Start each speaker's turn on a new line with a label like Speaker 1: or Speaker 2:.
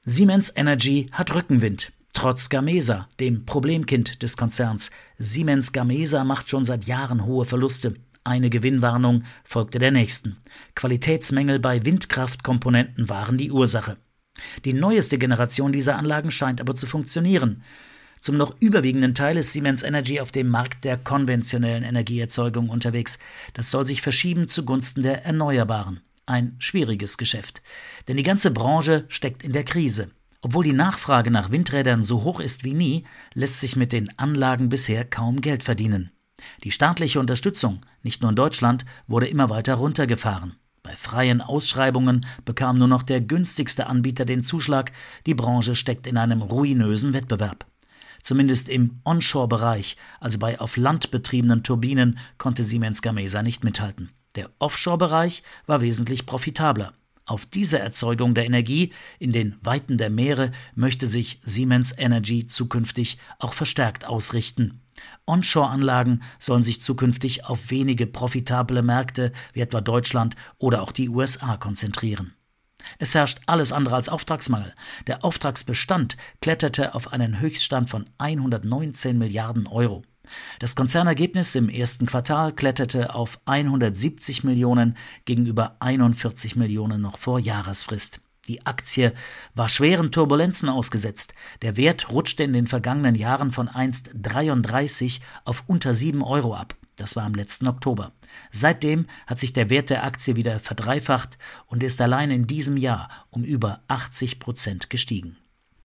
Speaker 1: Siemens Energy hat Rückenwind. Trotz Gamesa, dem Problemkind des Konzerns. Siemens Gamesa macht schon seit Jahren hohe Verluste. Eine Gewinnwarnung folgte der nächsten. Qualitätsmängel bei Windkraftkomponenten waren die Ursache. Die neueste Generation dieser Anlagen scheint aber zu funktionieren. Zum noch überwiegenden Teil ist Siemens Energy auf dem Markt der konventionellen Energieerzeugung unterwegs. Das soll sich verschieben zugunsten der Erneuerbaren. Ein schwieriges Geschäft. Denn die ganze Branche steckt in der Krise. Obwohl die Nachfrage nach Windrädern so hoch ist wie nie, lässt sich mit den Anlagen bisher kaum Geld verdienen. Die staatliche Unterstützung, nicht nur in Deutschland, wurde immer weiter runtergefahren. Bei freien Ausschreibungen bekam nur noch der günstigste Anbieter den Zuschlag. Die Branche steckt in einem ruinösen Wettbewerb. Zumindest im Onshore-Bereich, also bei auf Land betriebenen Turbinen, konnte Siemens Gamesa nicht mithalten. Der Offshore-Bereich war wesentlich profitabler. Auf diese Erzeugung der Energie in den Weiten der Meere möchte sich Siemens Energy zukünftig auch verstärkt ausrichten. Onshore-Anlagen sollen sich zukünftig auf wenige profitable Märkte wie etwa Deutschland oder auch die USA konzentrieren. Es herrscht alles andere als Auftragsmangel. Der Auftragsbestand kletterte auf einen Höchststand von 119 Milliarden Euro. Das Konzernergebnis im ersten Quartal kletterte auf 170 Millionen gegenüber 41 Millionen noch vor Jahresfrist. Die Aktie war schweren Turbulenzen ausgesetzt. Der Wert rutschte in den vergangenen Jahren von einst 33 auf unter 7 Euro ab. Das war im letzten Oktober. Seitdem hat sich der Wert der Aktie wieder verdreifacht und ist allein in diesem Jahr um über 80% gestiegen.